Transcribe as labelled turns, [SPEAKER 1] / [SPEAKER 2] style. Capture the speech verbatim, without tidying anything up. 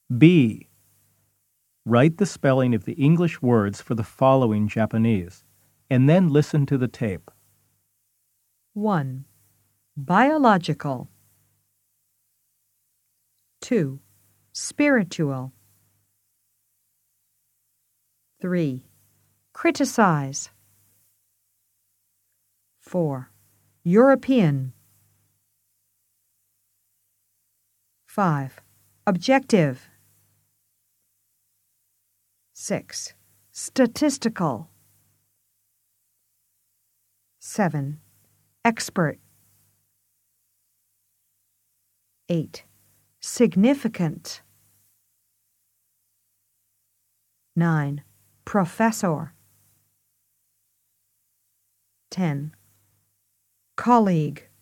[SPEAKER 1] B. Write the spelling of the English words for the following Japanese, and then listen to the tape.
[SPEAKER 2] one. Biological. two. Spiritual. three. Criticize. four. European. five. Objective. six. Statistical. seven. Expert. eight. Significant. nine. Professor. ten. Colleague.